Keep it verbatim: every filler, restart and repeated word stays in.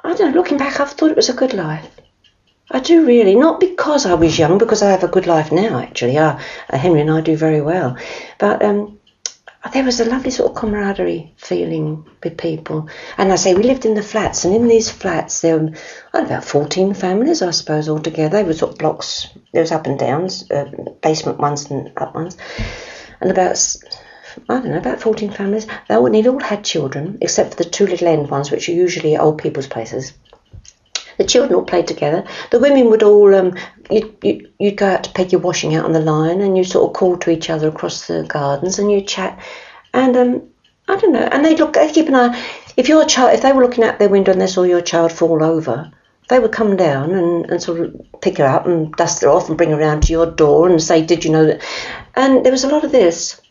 I don't know, looking back, I've thought it was a good life. I do really, not because I was young, because I have a good life now, actually. Uh, Henry and I do very well. But um, there was a lovely sort of camaraderie feeling with people. And I say, we lived in the flats, and in these flats, there were about fourteen families, I suppose, altogether. They were sort of blocks, there was up and downs, uh, basement ones and up ones. And about, I don't know, about fourteen families. They all, nearly all had children, except for the two little end ones, which are usually old people's places. The children all played together. The women would all, um, you'd, you'd, you'd go out to peg your washing out on the line, and you sort of call to each other across the gardens, and you'd chat. And um, I don't know, and they'd look, they'd keep an eye. If your child, if they were looking out their window and they saw your child fall over, they would come down and, and sort of pick her up and dust her off and bring her around to your door and say, did you know that? And there was a lot of this.